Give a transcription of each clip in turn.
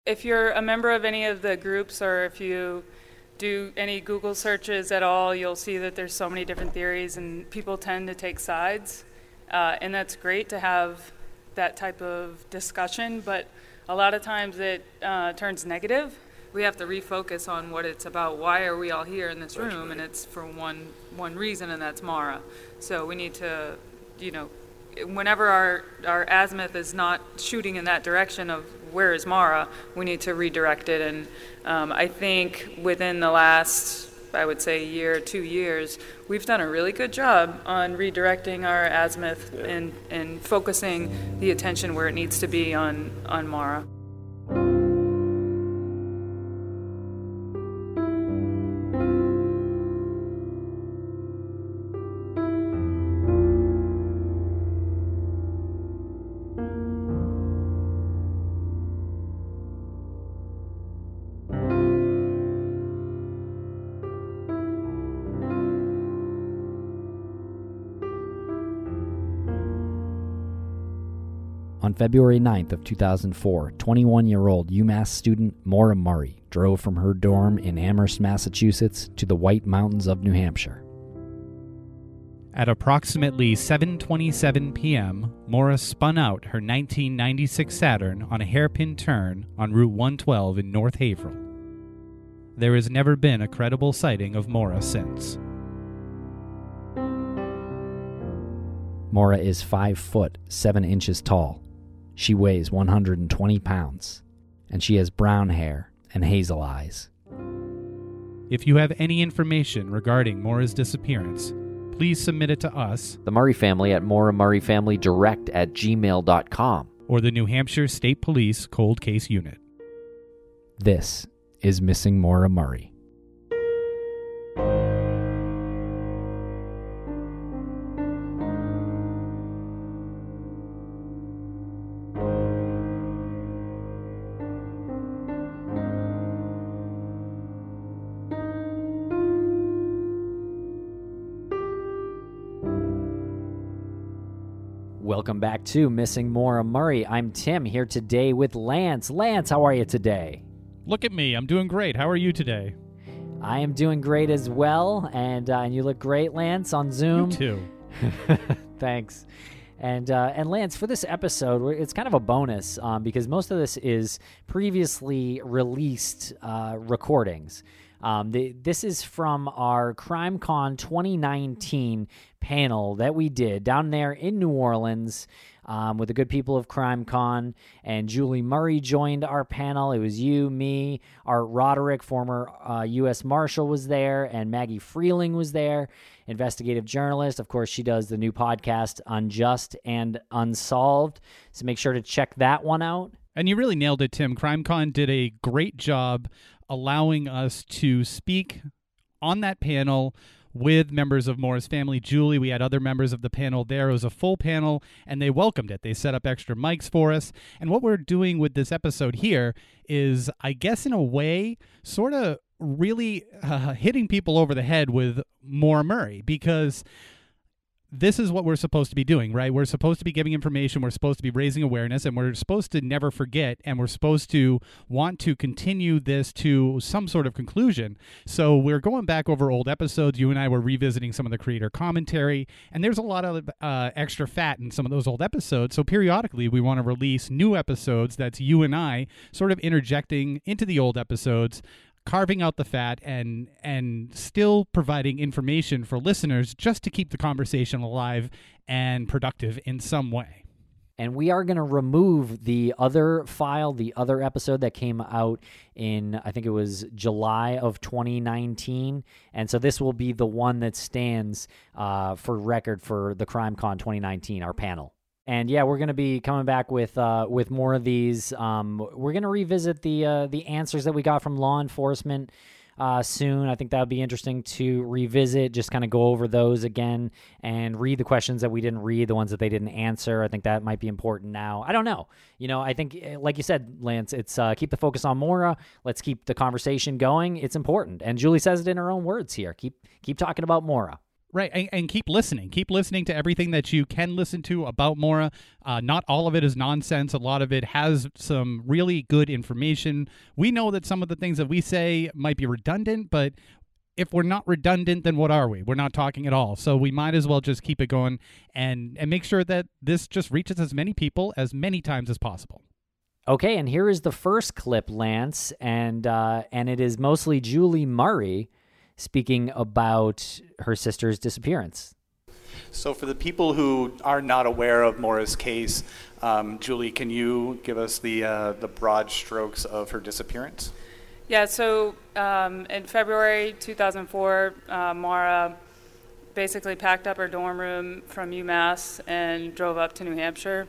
If you're a member of any of the groups or if you do any Google searches at all, you'll see that there's so many different theories and people tend to take sides. And that's great to have that type of discussion, but a lot of times it turns negative. We have to refocus on what it's about. Why are we all here in this room? And it's for one reason, and that's Mara. So we need to, whenever our azimuth is not shooting in that direction of where is Mara, we need to redirect it. And I think within the last, I would say, year, 2 years, we've done a really good job on redirecting our azimuth and focusing the attention where it needs to be on Mara. On February 9th of 2004, 21-year-old UMass student Maura Murray drove from her dorm in Amherst, Massachusetts to the White Mountains of New Hampshire. At approximately 7:27 p.m., Maura spun out her 1996 Saturn on a hairpin turn on Route 112 in North Haverhill. There has never been a credible sighting of Maura since. Maura is 5 foot 7 inches tall. She weighs 120 pounds, and she has brown hair and hazel eyes. If you have any information regarding Maura's disappearance, please submit it to us, The Murray family at MauraMurrayFamilyDirect@gmail.com. or the New Hampshire State Police Cold Case Unit. This is Missing Maura Murray. Welcome back to Missing Maura Murray. I'm Tim, here today with Lance. Lance, how are you today? Look at me, I'm doing great. How are you today? I am doing great as well, and you look great, Lance, on Zoom. You too. Thanks. And Lance, for this episode, it's kind of a bonus because most of this is previously released recordings. This is from our CrimeCon 2019 panel that we did down there in New Orleans with the good people of CrimeCon, and Julie Murray joined our panel. It was you, me, Art Roderick, former U.S. Marshal, was there, and Maggie Freeling was there, investigative journalist. Of course, she does the new podcast, Unjust and Unsolved, so make sure to check that one out. And you really nailed it, Tim. CrimeCon did a great job allowing us to speak on that panel with members of Maura's family. Julie, we had other members of the panel there. It was a full panel, and they welcomed it. They set up extra mics for us. And what we're doing with this episode here is, I guess in a way, sort of really hitting people over the head with Maura Murray, because this is what we're supposed to be doing, right? We're supposed to be giving information, we're supposed to be raising awareness, and we're supposed to never forget, and we're supposed to want to continue this to some sort of conclusion. So we're going back over old episodes. You and I were revisiting some of the creator commentary, and there's a lot of extra fat in some of those old episodes. So periodically we want to release new episodes that's you and I sort of interjecting into the old episodes, carving out the fat and still providing information for listeners just to keep the conversation alive and productive in some way. And we are going to remove the other file, the other episode that came out in, I think it was July of 2019. And so this will be the one that stands for record for the CrimeCon 2019, our panel. And yeah, we're going to be coming back with more of these. We're going to revisit the answers that we got from law enforcement soon. I think that would be interesting to revisit, just kind of go over those again and read the questions that we didn't read, the ones that they didn't answer. I think that might be important now. I don't know. I think, like you said, Lance, it's keep the focus on Maura. Let's keep the conversation going. It's important. And Julie says it in her own words here. Keep talking about Maura. Right, and keep listening. Keep listening to everything that you can listen to about Maura. Not all of it is nonsense. A lot of it has some really good information. We know that some of the things that we say might be redundant, but if we're not redundant, then what are we? We're not talking at all. So we might as well just keep it going and make sure that this just reaches as many people as many times as possible. Okay, and here is the first clip, Lance, and it is mostly Julie Murray speaking about her sister's disappearance. So for the people who are not aware of Maura's case, Julie, can you give us the broad strokes of her disappearance? Yeah, so in February 2004, Maura basically packed up her dorm room from UMass and drove up to New Hampshire.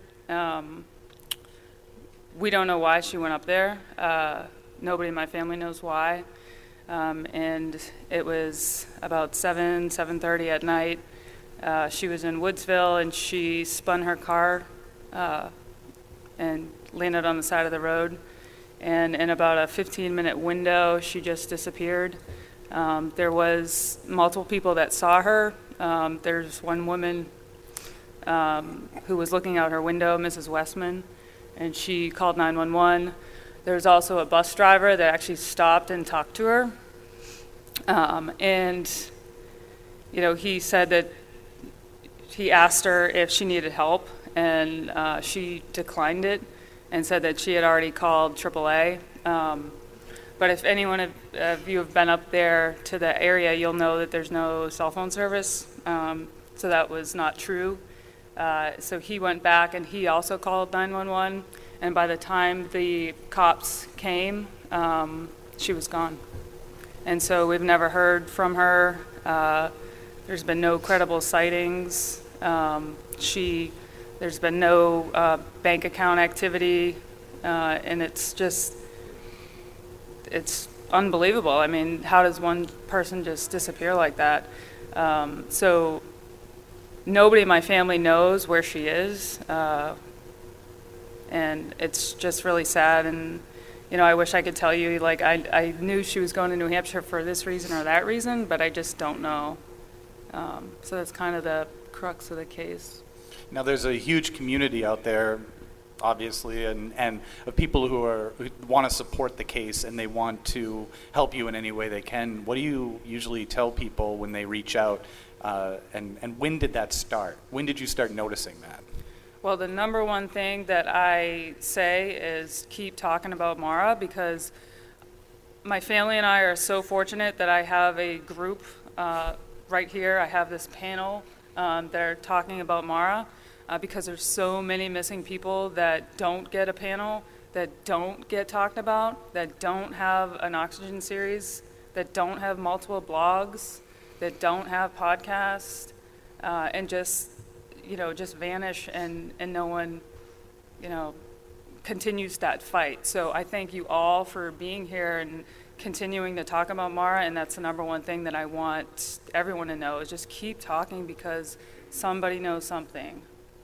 We don't know why she went up there. Nobody in my family knows why. And it was about 7:30 at night. She was in Woodsville, and she spun her car and landed on the side of the road. And in about a 15-minute window, she just disappeared. There was multiple people that saw her. There's one woman who was looking out her window, Mrs. Westman, and she called 911. There's also a bus driver that actually stopped and talked to her. And, he said that he asked her if she needed help, and she declined it and said that she had already called AAA. But if anyone of you have been up there to the area, you'll know that there's no cell phone service. So that was not true. So he went back and he also called 911. And by the time the cops came, she was gone. And so we've never heard from her. There's been no credible sightings. There's been no bank account activity. And it's unbelievable. I mean, how does one person just disappear like that? So nobody in my family knows where she is. And it's just really sad. And, I wish I could tell you, like, I knew she was going to New Hampshire for this reason or that reason, but I just don't know. So that's kind of the crux of the case. Now, there's a huge community out there, obviously, and of people who want to support the case and they want to help you in any way they can. What do you usually tell people when they reach out? And when did that start? When did you start noticing that? Well, the number one thing that I say is keep talking about Maura, because my family and I are so fortunate that I have a group right here. I have this panel that are talking about Maura because there's so many missing people that don't get a panel, that don't get talked about, that don't have an Oxygen series, that don't have multiple blogs, that don't have podcasts, and just vanish and no one, continues that fight. So I thank you all for being here and continuing to talk about Maura, and that's the number one thing that I want everyone to know is just keep talking because somebody knows something.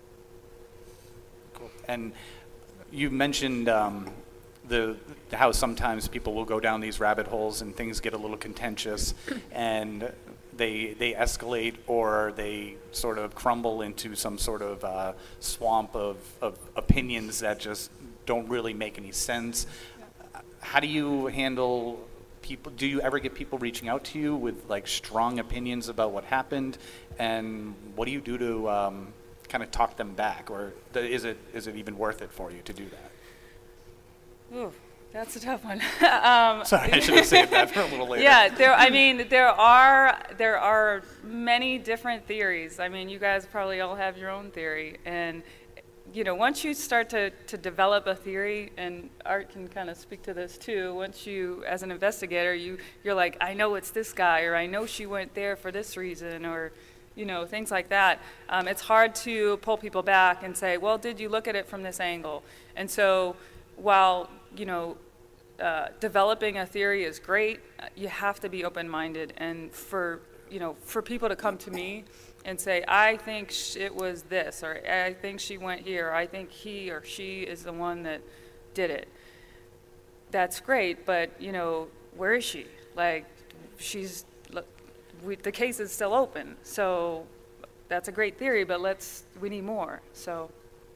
Cool. And you mentioned how sometimes people will go down these rabbit holes and things get a little contentious and they escalate or they sort of crumble into some sort of swamp of opinions that just don't really make any sense. How do you handle people? Do you ever get people reaching out to you with like strong opinions about what happened? And what do you do to kind of talk them back? Or is it even worth it for you to do that? Ooh. That's a tough one. Sorry, I should have saved that for a little later. Yeah, there are many different theories. I mean, you guys probably all have your own theory, and once you start to develop a theory, and Art can kind of speak to this too. Once you, as an investigator, you're like, I know it's this guy, or I know she went there for this reason, or things like that. It's hard to pull people back and say, well, did you look at it from this angle? And so, while developing a theory is great, you have to be open-minded, and for people to come to me and say, I think it was this, or I think she went here, or I think he or she is the one that did it. That's great, but where is she? Like, she's the case is still open. So that's a great theory, but we need more. So.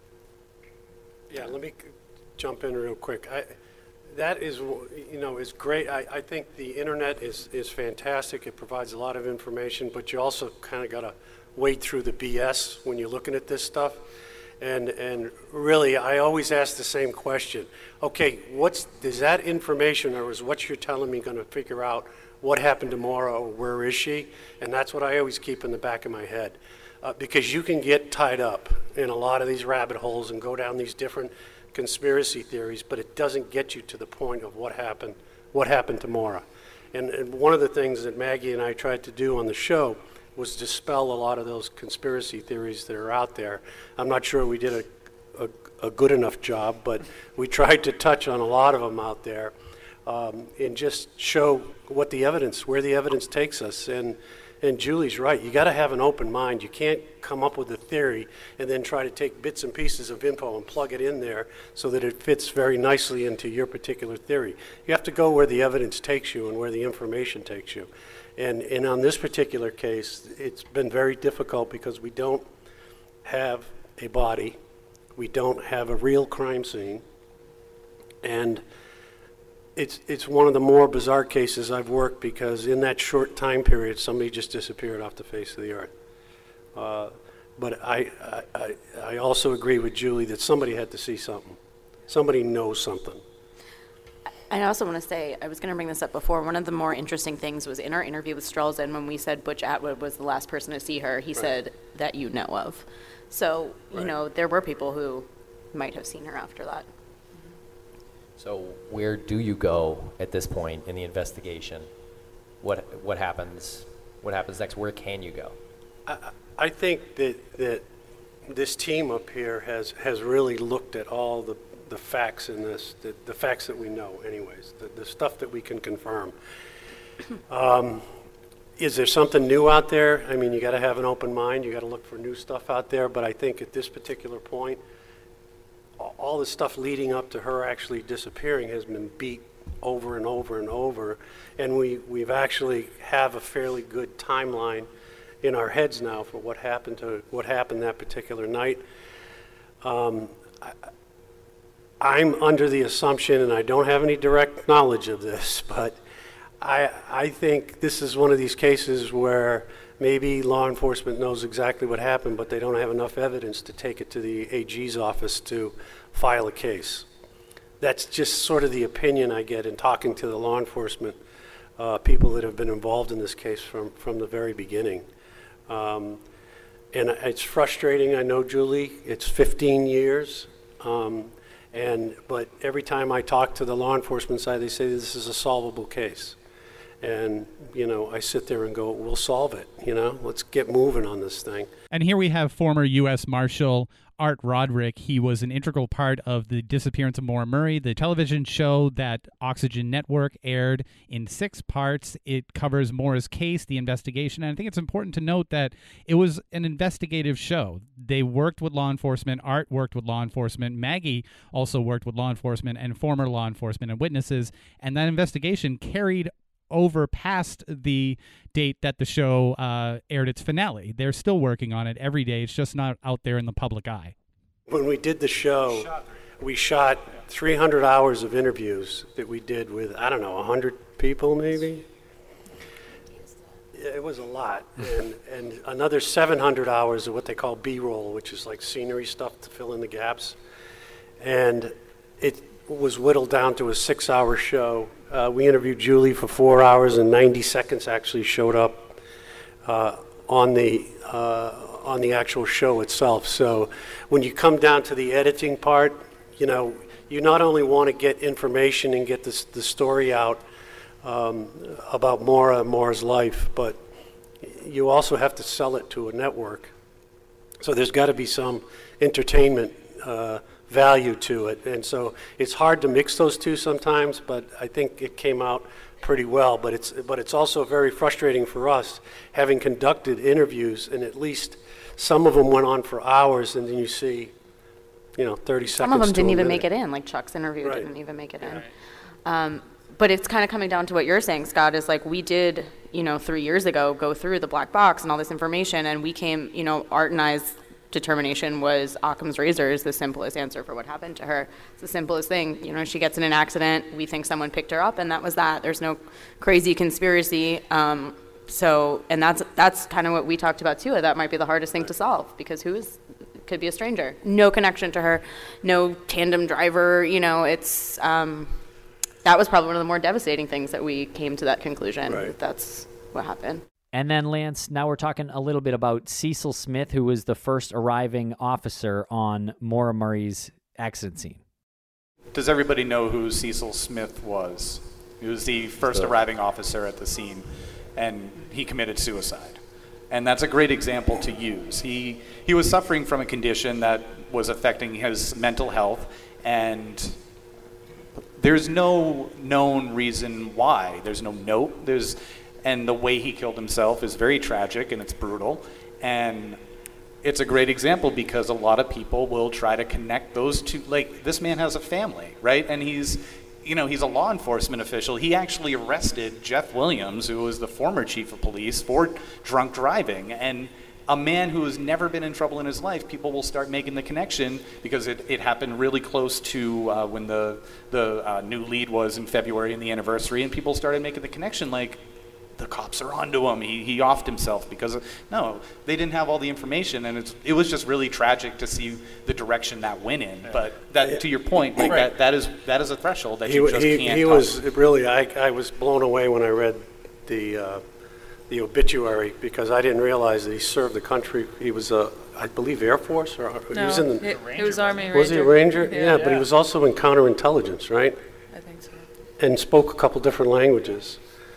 Yeah, let me jump in real quick. That is, is great. I think the internet is fantastic. It provides a lot of information, but you also kind of got to wade through the BS when you're looking at this stuff. And really, I always ask the same question. Okay, is that information, or is what you're telling me going to figure out what happened to Maura, or where is she? And that's what I always keep in the back of my head. Because you can get tied up in a lot of these rabbit holes and go down these different conspiracy theories, but it doesn't get you to the point of what happened to Maura. And one of the things that Maggie and I tried to do on the show was dispel a lot of those conspiracy theories that are out there. I'm not sure we did a good enough job, but we tried to touch on a lot of them out there, and just show where the evidence takes us. And Julie's right. You got to have an open mind. You can't come up with a theory and then try to take bits and pieces of info and plug it in there so that it fits very nicely into your particular theory. You have to go where the evidence takes you and where the information takes you. And on this particular case, it's been very difficult because we don't have a body. We don't have a real crime scene. And it's one of the more bizarre cases I've worked, because in that short time period, somebody just disappeared off the face of the earth. But I also agree with Julie that somebody had to see something. Somebody knows something. I also want to say, I was going to bring this up before, one of the more interesting things was in our interview with Strelzin, when we said Butch Atwood was the last person to see her, he said that you know of. So, there were people who might have seen her after that. So where do you go at this point in the investigation? What happens? What happens next? Where can you go? I think that this team up here has really looked at all the facts in this, the facts that we know anyways, the stuff that we can confirm. Is there something new out there? I mean, you got to have an open mind. You got to look for new stuff out there. But I think at this particular point, all the stuff leading up to her actually disappearing has been beat over and over and over, and we've actually have a fairly good timeline in our heads now for what happened that particular night. I'm under the assumption, and I don't have any direct knowledge of this, but I think this is one of these cases where maybe law enforcement knows exactly what happened, but they don't have enough evidence to take it to the AG's office to file a case. That's just sort of the opinion I get in talking to the law enforcement people that have been involved in this case from the very beginning. And it's frustrating, I know, Julie. It's 15 years. But every time I talk to the law enforcement side, they say this is a solvable case. And, I sit there and go, we'll solve it, let's get moving on this thing. And here we have former U.S. Marshal Art Roderick. He was an integral part of the disappearance of Maura Murray, the television show that Oxygen Network aired in 6 parts. It covers Maura's case, the investigation, and I think it's important to note that it was an investigative show. They worked with law enforcement. Art worked with law enforcement. Maggie also worked with law enforcement and former law enforcement and witnesses, and that investigation carried over past the date that the show aired its finale. They're still working on it every day. It's just not out there in the public eye. When we did the show, we shot 300 hours of interviews that we did with, 100 people maybe? It was a lot. And another 700 hours of what they call B-roll, which is like scenery stuff to fill in the gaps. And it was whittled down to a 6-hour show. We interviewed Julie for 4 hours, and 90 seconds actually showed up on the actual show itself. So when you come down to the editing part, you not only want to get information and get the story out about Maura's life, but you also have to sell it to a network. So there's got to be some entertainment value to it, and so it's hard to mix those two sometimes, but I think it came out pretty well. But it's also very frustrating for us, having conducted interviews, and at least some of them went on for hours, and then you see 30 seconds. Some of them didn't even make it in, like Chuck's interview didn't even make it in. But it's kind of coming down to what you're saying, Scott, is like we did 3 years ago, go through the black box and all this information, and we came, Art and I's determination was Occam's razor is the simplest answer for what happened to her. It's the simplest thing. She gets in an accident, we think someone picked her up, and that was that. There's no crazy conspiracy. And that's kind of what we talked about too. That might be the hardest thing to solve, because could be a stranger, no connection to her, no tandem driver. It's that was probably one of the more devastating things that we came to that conclusion. Right. That's what happened. And then, Lance, now we're talking a little bit about Cecil Smith, who was the first arriving officer on Maura Murray's accident scene. Does everybody know who Cecil Smith was? He was the first arriving officer at the scene, and he committed suicide. And that's a great example to use. He was suffering from a condition that was affecting his mental health, and there's no known reason why. There's no note. And the way he killed himself is very tragic, and it's brutal. And it's a great example because a lot of people will try to connect those two. Like, this man has a family, right? And he's a law enforcement official. He actually arrested Jeff Williams, who was the former chief of police, for drunk driving. And a man who has never been in trouble in his life, people will start making the connection because it happened really close to when the new lead was in February and the anniversary, and people started making the connection like, the cops are onto him. He offed himself because no, they didn't have all the information, and it was just really tragic to see the direction that went in. But that, to your point, like Right. that is a threshold that you just can't. He touch. was really. I was blown away when I read the obituary, because I didn't realize that he served the country. He was I believe Air Force, or he was in the. He was Army Ranger. Was he a Ranger? Yeah, but he was also in counterintelligence, right? I think so. And spoke a couple different languages.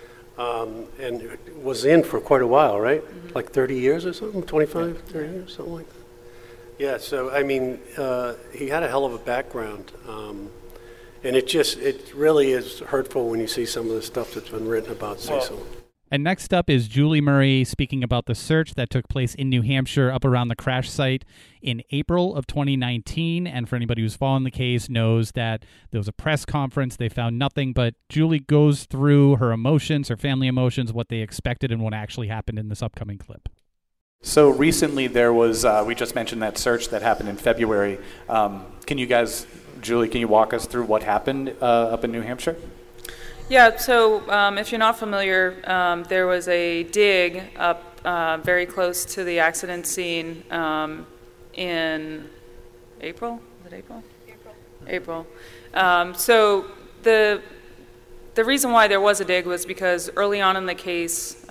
And was in for quite a while, right? Mm-hmm. Like 30 years or something, 25, 30 years, something like that. Yeah, so I mean, he had a hell of a background. And it really is hurtful when you see some of the stuff that's been written about Cecil. And next up is Julie Murray speaking about the search that took place in New Hampshire up around the crash site in April of 2019. And for anybody who's following the case knows that there was a press conference. They found nothing, but Julie goes through her emotions, her family emotions, what they expected and what actually happened in this upcoming clip. So recently there was, we just mentioned that search that happened in February. Julie, can you walk us through what happened up in New Hampshire? Yeah, so if you're not familiar, there was a dig up very close to the accident scene in April. Was it April? April. So the reason why there was a dig was because early on in the case,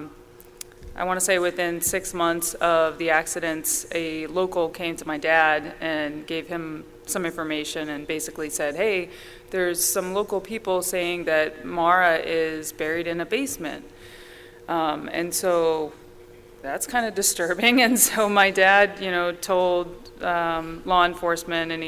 I want to say within 6 months of the accidents, a local came to my dad and gave him some information and basically said, hey, there's some local people saying that Maura is buried in a basement. And so that's kind of disturbing. And so my dad, told law enforcement, and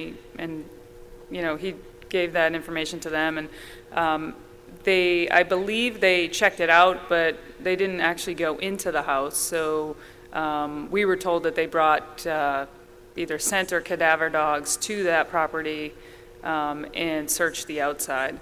he gave that information to them. And I believe they checked it out, but they didn't actually go into the house. So we were told that they brought either scent or cadaver dogs to that property and search the outside.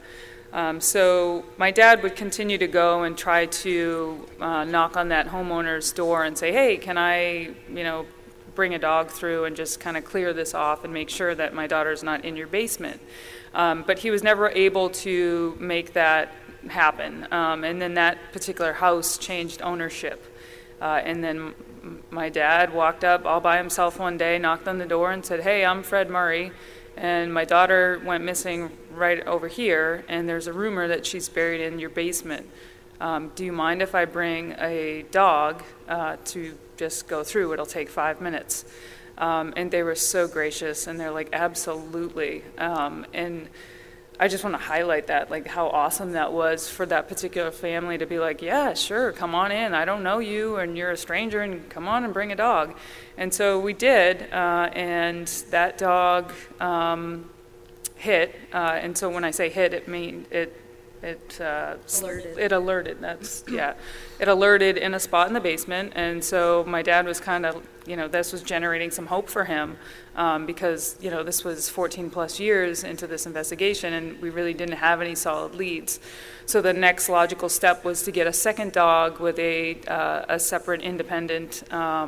So my dad would continue to go and try to knock on that homeowner's door and say, hey, can I, bring a dog through and just kind of clear this off and make sure that my daughter's not in your basement. But he was never able to make that happen. And then that particular house changed ownership. And then my dad walked up all by himself one day, knocked on the door and said, hey, I'm Fred Murray, and my daughter went missing right over here, and there's a rumor that she's buried in your basement. Do you mind if I bring a dog to just go through? It'll take 5 minutes. And they were so gracious, and they're like, absolutely. And I just want to highlight that, like how awesome that was for that particular family to be like, yeah, sure, come on in. I don't know you, and you're a stranger, and come on and bring a dog. And so we did, and that dog hit. And so when I say hit, it it alerted. It alerted in a spot in the basement, and so my dad was kind of, this was generating some hope for him, because this was 14 plus years into this investigation, and we really didn't have any solid leads. So the next logical step was to get a second dog with a separate independent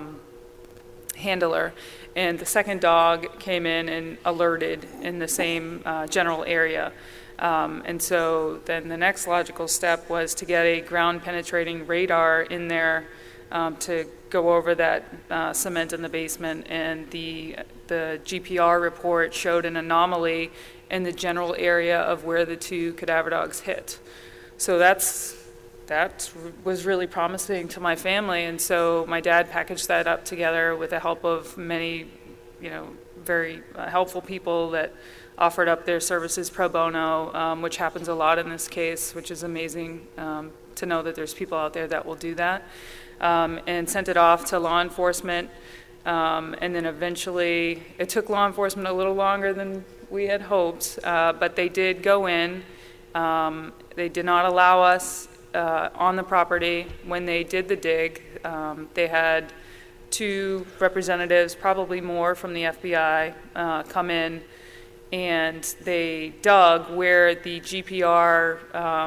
handler. And the second dog came in and alerted in the same general area. And so then the next logical step was to get a ground penetrating radar in there to go over that cement in the basement. And the GPR report showed an anomaly in the general area of where the two cadaver dogs hit. So that was really promising to my family, and so my dad packaged that up together with the help of many, very helpful people that offered up their services pro bono, which happens a lot in this case, which is amazing to know that there's people out there that will do that, and sent it off to law enforcement, and then eventually it took law enforcement a little longer than we had hoped, but they did go in. They did not allow us on the property when they did the dig. They had 2 representatives, probably more from the FBI, come in, and they dug where the GPR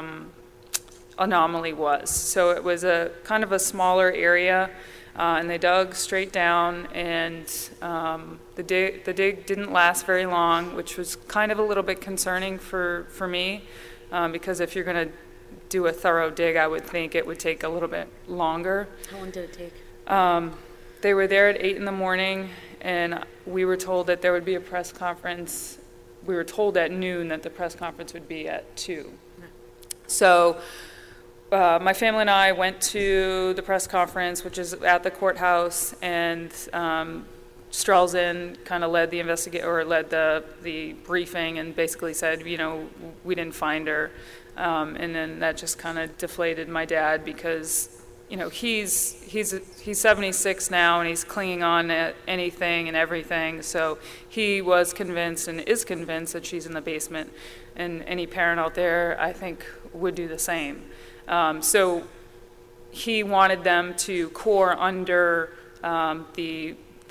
anomaly was. So it was a kind of a smaller area, and they dug straight down, and the dig didn't last very long, which was kind of a little bit concerning for me, because if you're going to do a thorough dig, I would think it would take a little bit longer. How long did it take? They were there at 8 in the morning, and we were told that there would be a press conference. We were told at noon that the press conference would be at 2. So my family and I went to the press conference, which is at the courthouse, and Strelzin kind of led the the briefing and basically said, we didn't find her. And then that just kind of deflated my dad because, he's 76 now and he's clinging on to anything and everything. So he was convinced and is convinced that she's in the basement. And any parent out there, I think, would do the same. So he wanted them to core under the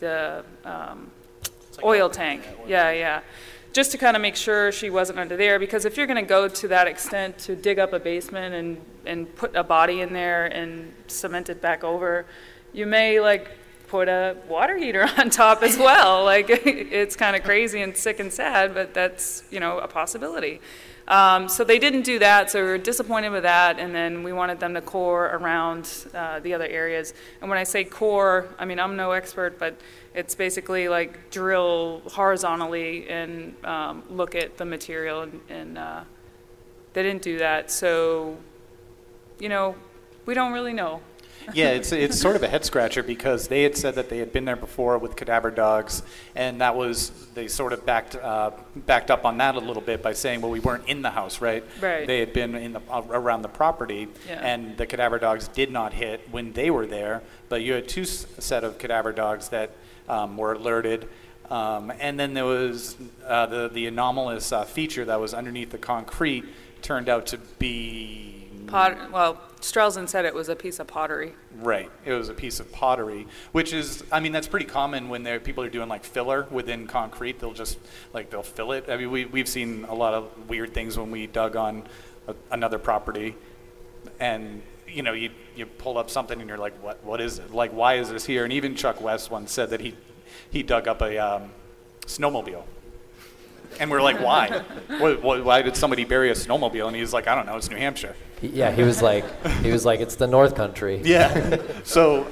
oil tank. Yeah. Just to kind of make sure she wasn't under there, because if you're going to go to that extent to dig up a basement and put a body in there and cement it back over, you may put a water heater on top as well. It's kind of crazy and sick and sad, but that's a possibility. So they didn't do that, so we were disappointed with that, and then we wanted them to core around the other areas. And when I say core, I'm no expert, but it's basically drill horizontally and look at the material, and they didn't do that. So, we don't really know. Yeah, it's sort of a head scratcher because they had said that they had been there before with cadaver dogs, and they sort of backed up on that a little bit by saying, well, we weren't in the house, right? Right. They had been around the property, yeah. And the cadaver dogs did not hit when they were there, but you had 2 set of cadaver dogs that were alerted, and then there was the anomalous feature that was underneath the concrete turned out to be Strelzin said it was a piece of pottery. Right. It was a piece of pottery, which is, that's pretty common when people are doing filler within concrete. They'll just they'll fill it. We've seen a lot of weird things when we dug on another property, and you pull up something and you're like, what is it? Why is this here? And even Chuck West once said that he dug up a snowmobile. And we're like, why? Why did somebody bury a snowmobile? And he's like, I don't know, it's New Hampshire. Yeah, he was like, it's the North Country. Yeah. So,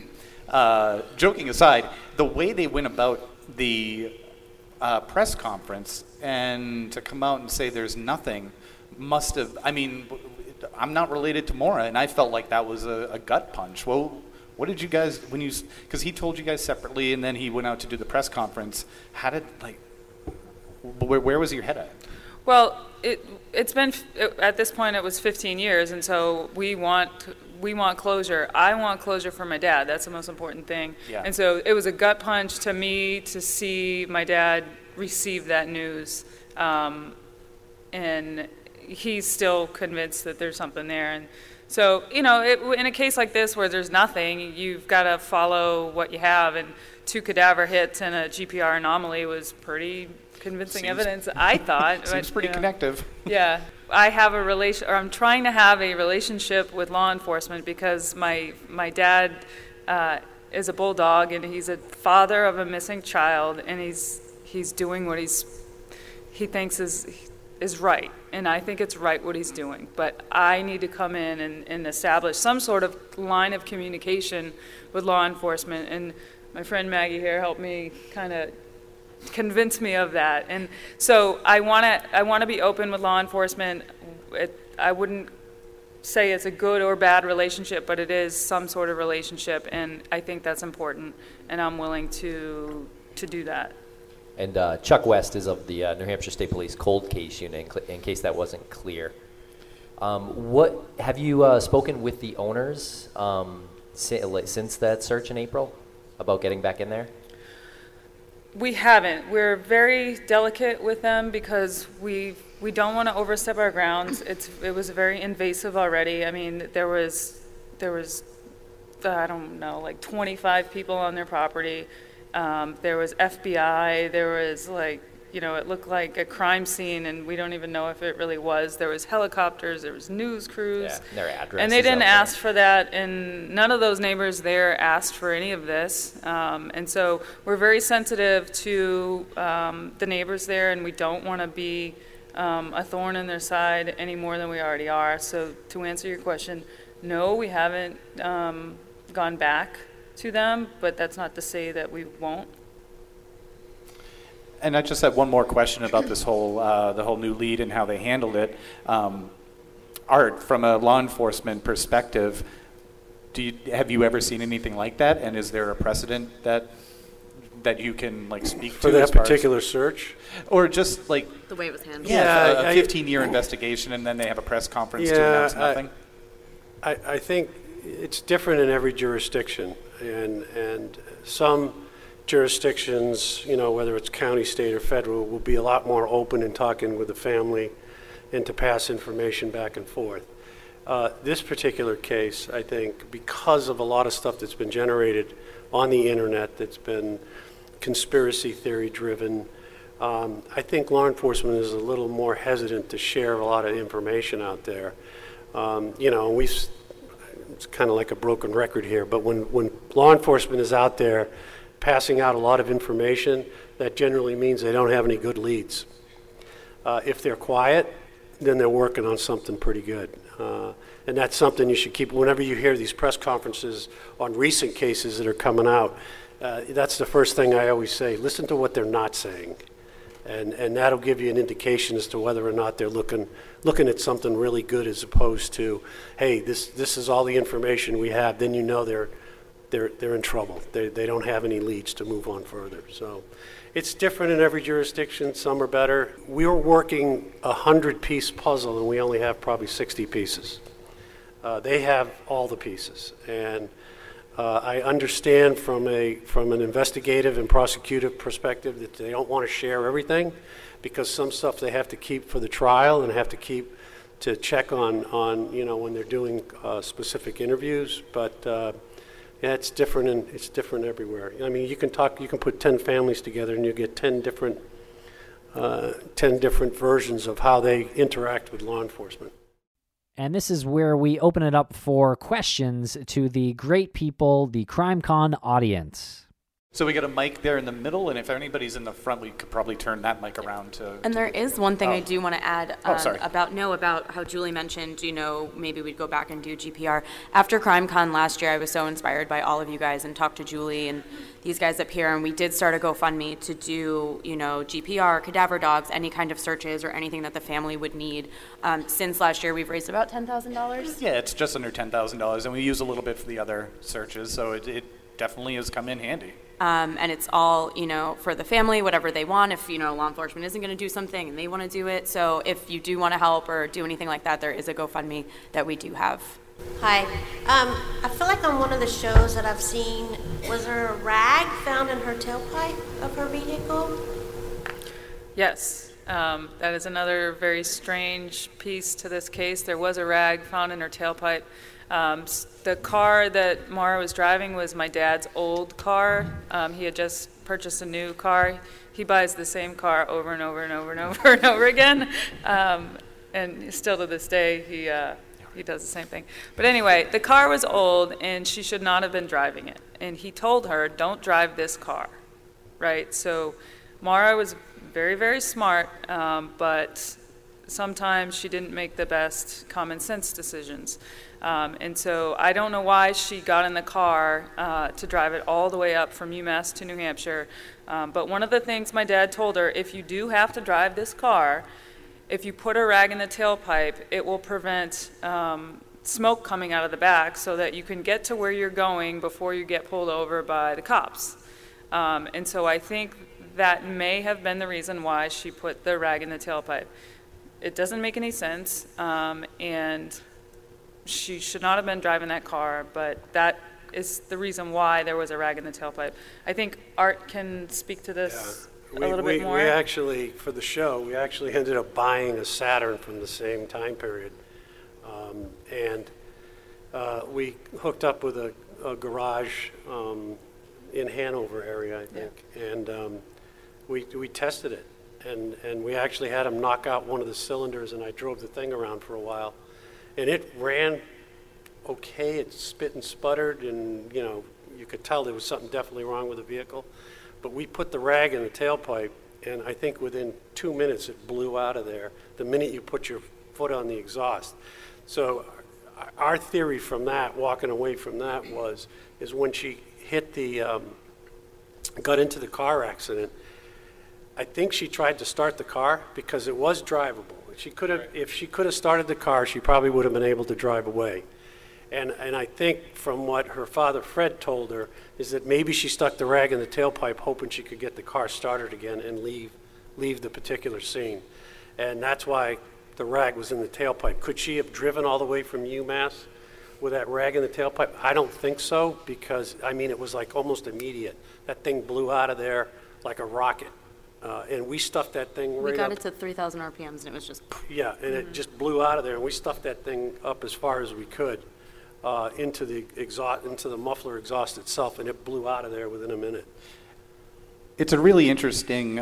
joking aside, the way they went about the press conference and to come out and say there's nothing must have, I'm not related to Maura, and I felt like that was a gut punch. Well, what did you guys, because he told you guys separately and then he went out to do the press conference, how did, where was your head at? Well, it's been, at this point it was 15 years, and so we want closure. I want closure for my dad. That's the most important thing. Yeah. And so it was a gut punch to me to see my dad receive that news. And, he's still convinced that there's something there. And so, in a case like this where there's nothing, you've got to follow what you have. And 2 cadaver hits and a GPR anomaly was pretty convincing evidence, I thought. Seems pretty connective. Yeah. I'm trying to have a relationship with law enforcement because my dad is a bulldog, and he's a father of a missing child, and he's doing what he thinks is right, and I think it's right what he's doing. But I need to come in and establish some sort of line of communication with law enforcement, and my friend Maggie here helped me kind of convince me of that. And so I want to be open with law enforcement. I wouldn't say it's a good or bad relationship, but it is some sort of relationship, and I think that's important, and I'm willing to do that. And Chuck West is of the New Hampshire State Police Cold Case Unit, in case that wasn't clear. What have you spoken with the owners since that search in April about getting back in there? We haven't. We're very delicate with them because we don't want to overstep our grounds. It was very invasive already. I mean, there was I don't know, like 25 people on their property. There was FBI. There was it looked like a crime scene, and we don't even know if it really was. There was helicopters. There was news crews. Yeah, their addresses. And they didn't ask for that, and none of those neighbors there asked for any of this. And so we're very sensitive to the neighbors there, and we don't want to be a thorn in their side any more than we already are. So to answer your question, no, we haven't gone back to them, but that's not to say that we won't. And I just have one more question about this whole the whole new lead and how they handled it. Art, from a law enforcement perspective, have you ever seen anything like that? And is there a precedent that you can speak for to that particular search, or just the way it was handled? Yeah, a 15-year investigation, and then they have a press conference to announce nothing. I think it's different in every jurisdiction, and some jurisdictions, whether it's county, state, or federal, will be a lot more open in talking with the family and to pass information back and forth. This particular case, I think, because of a lot of stuff that's been generated on the internet that's been conspiracy theory driven, I think law enforcement is a little more hesitant to share a lot of information out there. It's kind of like a broken record here, but when law enforcement is out there passing out a lot of information, that generally means they don't have any good leads. If they're quiet, then they're working on something pretty good. And that's something you should keep, whenever you hear these press conferences on recent cases that are coming out, that's the first thing I always say, listen to what they're not saying. And that'll give you an indication as to whether or not they're looking at something really good, as opposed to, hey, this is all the information we have, then they're in trouble. They don't have any leads to move on further. So it's different in every jurisdiction. Some are better. We're working a 100-piece puzzle, and we only have probably 60 pieces. They have all the pieces, and I understand from an investigative and prosecutive perspective that they don't want to share everything, because some stuff they have to keep for the trial and have to keep to check on when they're doing specific interviews. But yeah, it's different, and it's different everywhere. I mean, you can put 10 families together, and you get 10 different versions of how they interact with law enforcement. And this is where we open it up for questions to the great people, the CrimeCon audience. So we got a mic there in the middle, and if anybody's in the front, we could probably turn that mic around to... And there is one thing I do want to add sorry. about how Julie mentioned, maybe we'd go back and do GPR. After CrimeCon last year, I was so inspired by all of you guys and talked to Julie and these guys up here, and we did start a GoFundMe to do, GPR, cadaver dogs, any kind of searches or anything that the family would need. Since last year, we've raised about $10,000. Yeah, it's just under $10,000, and we use a little bit for the other searches, so it definitely has come in handy. And it's all, for the family, whatever they want. If, law enforcement isn't going to do something and they want to do it. So if you do want to help or do anything like that, there is a GoFundMe that we do have. Hi. I feel like on one of the shows that I've seen, was there a rag found in her tailpipe of her vehicle? Yes. That is another very strange piece to this case. There was a rag found in her tailpipe. The car that Maura was driving was my dad's old car. He had just purchased a new car. He buys the same car over and over and over and over and over again. And still to this day, he does the same thing. But anyway, the car was old, and she should not have been driving it. And he told her, don't drive this car, right? So Maura was very, very smart, but sometimes she didn't make the best common sense decisions. And so I don't know why she got in the car to drive it all the way up from UMass to New Hampshire. But one of the things my dad told her, if you do have to drive this car, if you put a rag in the tailpipe, it will prevent smoke coming out of the back so that you can get to where you're going before you get pulled over by the cops. And so I think that may have been the reason why she put the rag in the tailpipe. It doesn't make any sense, and she should not have been driving that car, but that is the reason why there was a rag in the tailpipe. I think Art can speak to this a little bit more. We actually, for the show, we actually ended up buying a Saturn from the same time period. And we hooked up with a garage in Hanover area, I think. Yeah. And we tested it. And we actually had him knock out one of the cylinders, and I drove the thing around for a while. And it ran okay. It spit and sputtered, and you could tell there was something definitely wrong with the vehicle. But we put the rag in the tailpipe, and I think within 2 minutes it blew out of there the minute you put your foot on the exhaust. So our theory from that, walking away from that, is when she hit got into the car accident, I think she tried to start the car because it was drivable. She could have, if she could have started the car, she probably would have been able to drive away. And I think from what her father Fred told her is that maybe she stuck the rag in the tailpipe hoping she could get the car started again and leave the particular scene. And that's why the rag was in the tailpipe. Could she have driven all the way from UMass with that rag in the tailpipe? I don't think so, because it was like almost immediate. That thing blew out of there like a rocket. And we stuffed that thing right up. We got it to 3,000 RPMs, and it was just... Yeah, and it just blew out of there, and we stuffed that thing up as far as we could into the muffler exhaust itself, and it blew out of there within a minute. It's a really interesting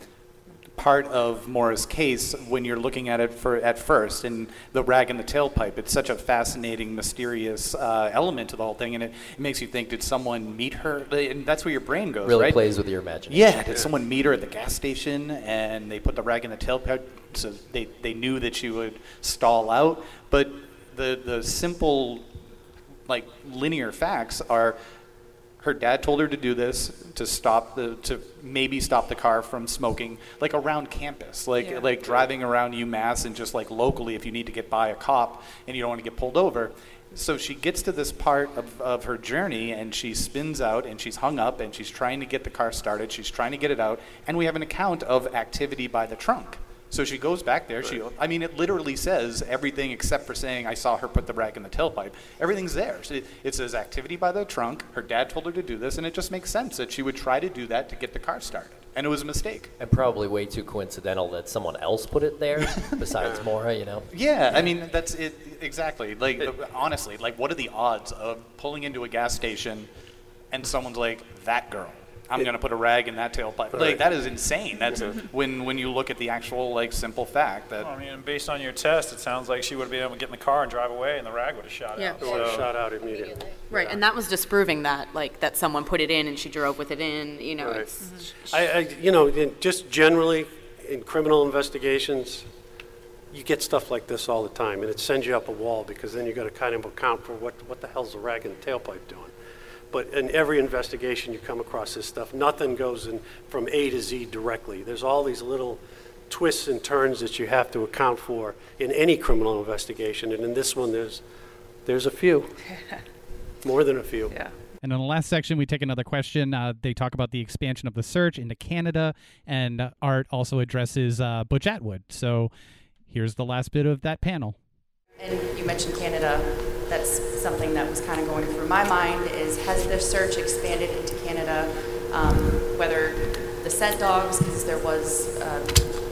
part of Maura's case when you're looking at it at first, and the rag in the tailpipe. It's such a fascinating, mysterious element to the whole thing, and it makes you think, did someone meet her? And that's where your brain goes, really right? Plays with your imagination. Yeah, did someone meet her at the gas station, and they put the rag in the tailpipe so they knew that she would stall out? But the simple, linear facts are, her dad told her to do this to maybe stop the car from smoking, around campus, driving around UMass and just locally if you need to get by a cop and you don't want to get pulled over. So she gets to this part of her journey, and she spins out, and she's hung up, and she's trying to get the car started. She's trying to get it out, and we have an account of activity by the trunk. So she goes back there. Right. It literally says everything except for saying, I saw her put the rag in the tailpipe. Everything's there. It says activity by the trunk. Her dad told her to do this, and it just makes sense that she would try to do that to get the car started. And it was a mistake. And probably way too coincidental that someone else put it there besides Maura, Yeah, that's it. Exactly. Honestly, what are the odds of pulling into a gas station and someone's like, that girl? I'm going to put a rag in that tailpipe. Right. That is insane. That's when you look at the actual simple fact that. Based on your test, it sounds like she would have been able to get in the car and drive away, and the rag would have shot out. It would have shot out immediately. Right, yeah. And that was disproving that, that someone put it in and she drove with it in. Right. Just generally in criminal investigations, you get stuff like this all the time, and it sends you up a wall because then you got to kind of account for what the hell's the rag in the tailpipe doing. But in every investigation you come across this stuff, nothing goes in from A to Z directly. There's all these little twists and turns that you have to account for in any criminal investigation. And in this one, there's a few, more than a few. Yeah. And in the last section, we take another question. They talk about the expansion of the search into Canada, and Art also addresses Butch Atwood. So here's the last bit of that panel. And you mentioned Canada. That's something that was kind of going through my mind is, has the search expanded into Canada, whether the scent dogs, because there was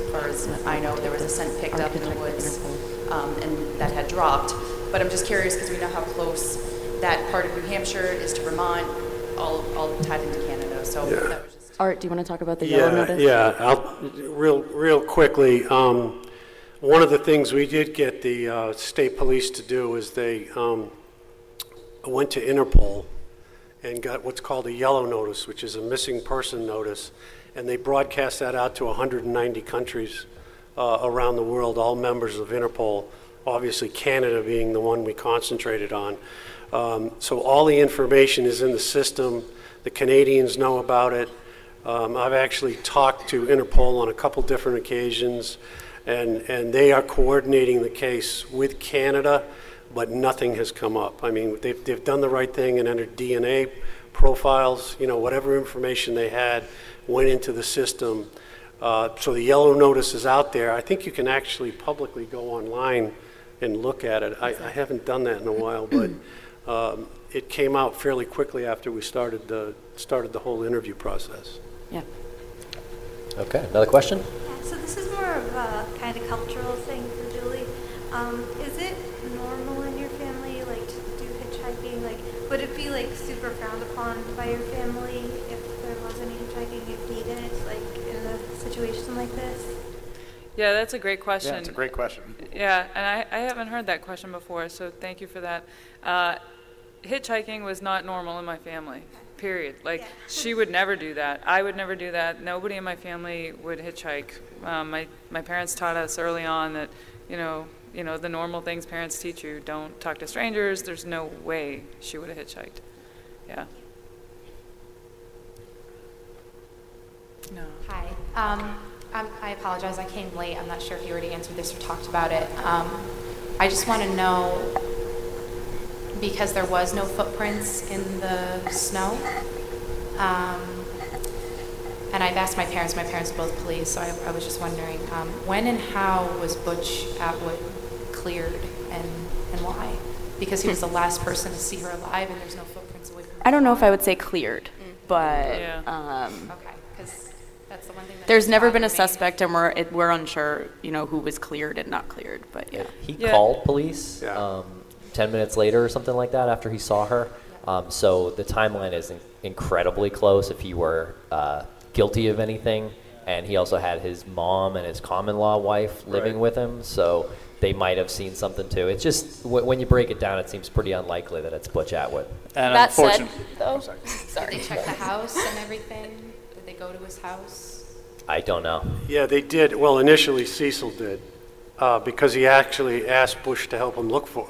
far as I know, there was a scent picked up in the woods, and that had dropped. But I'm just curious because we know how close that part of New Hampshire is to Vermont, all tied into Canada. So that was just. Art, do you want to talk about the yellow notice? Yeah, real quickly. One of the things we did get the state police to do is they went to Interpol and got what's called a yellow notice, which is a missing person notice, and they broadcast that out to 190 countries around the world, all members of Interpol, obviously Canada being the one we concentrated on. So all the information is in the system. The Canadians know about it. I've actually talked to Interpol on a couple different occasions, and they are coordinating the case with Canada, but nothing has come up. I mean, they've done the right thing and entered DNA profiles, whatever information they had went into the system. So the yellow notice is out there. I think you can actually publicly go online and look at it. I haven't done that in a while, but it came out fairly quickly after we started the whole interview process. Yeah. Okay, another question? Yeah, so this is more of a kind of cultural thing for Julie. Is it normal in your family, like, to do hitchhiking? Like, would it be, like, super frowned upon by your family if there was any hitchhiking if needed, like, in a situation like this? Yeah, that's a great question. Yeah, it's a great question. Yeah, and I haven't heard that question before, so thank you for that. Hitchhiking was not normal in my family, period. Like, she would never do that. I would never do that. Nobody in my family would hitchhike. My parents taught us early on that, the normal things parents teach you. Don't talk to strangers. There's no way she would have hitchhiked. Yeah. No. Hi. I apologize. I came late. I'm not sure if you already answered this or talked about it. I just want to know, because there was no footprints in the snow, and I've asked my parents are both police, so I was just wondering, when and how was Butch Atwood cleared, and why? Because he was the last person to see her alive, and there's no footprints away from her. I don't know if I would say cleared, but okay, because that's the one thing that there's never been a suspect, and we're unsure, who was cleared and not cleared, but yeah. He called police 10 minutes later or something like that after he saw her. So the timeline is incredibly close if he were guilty of anything. And he also had his mom and his common-law wife living with him, so they might have seen something too. It's just, when you break it down, it seems pretty unlikely that it's Butch Atwood. And that said, though, Did they check the house and everything? Did they go to his house? I don't know. Yeah, they did. Well, initially Cecil did, because he actually asked Butch to help him look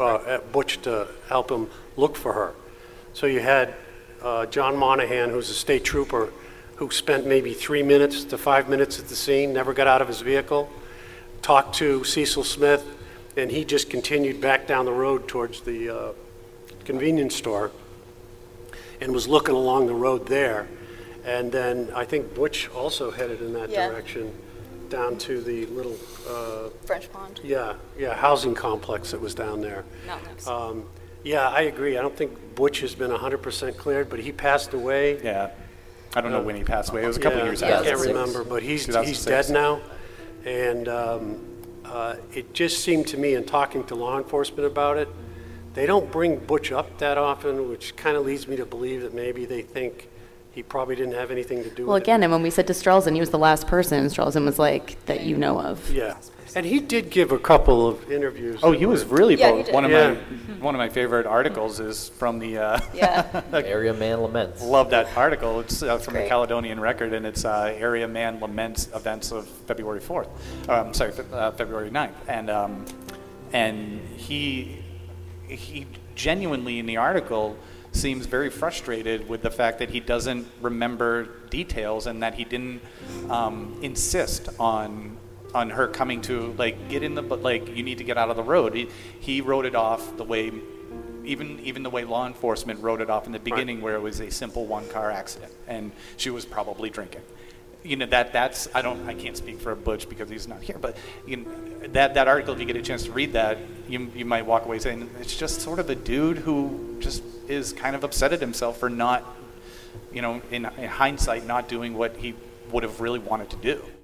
for her. So you had John Monahan, who's a state trooper, who spent maybe 3 minutes to 5 minutes at the scene, never got out of his vehicle, talked to Cecil Smith, and he just continued back down the road towards the convenience store and was looking along the road there. And then I think Butch also headed in that direction down to the little French Pond. Yeah, housing complex that was down there. Yeah, I agree. I don't think Butch has been 100% cleared, but he passed away. Yeah, I don't know when he passed away. It was a couple years after. I can't remember, but he's dead now. And it just seemed to me, in talking to law enforcement about it, they don't bring Butch up that often, which kind of leads me to believe that maybe they think he probably didn't have anything to do with it. Well, again, and when we said to Strelzin, he was the last person, Strelzin was like, that you know of. Yeah. And he did give a couple of interviews. Oh, he was really bold. One of my favorite articles is from the Area Man Laments. Love that article. It's from the Caledonian Record, and it's Area Man Laments events of February 4th. February 9th. And he genuinely in the article seems very frustrated with the fact that he doesn't remember details and that he didn't insist on her coming to, like, get in the, but like, you need to get out of the road. He wrote it off the way, even the way law enforcement wrote it off in the beginning, where it was a simple one-car accident and she was probably drinking. That's I can't speak for Butch because he's not here, but that article, if you get a chance to read that, you might walk away saying it's just sort of a dude who just is kind of upset at himself for not, in hindsight, not doing what he would have really wanted to do.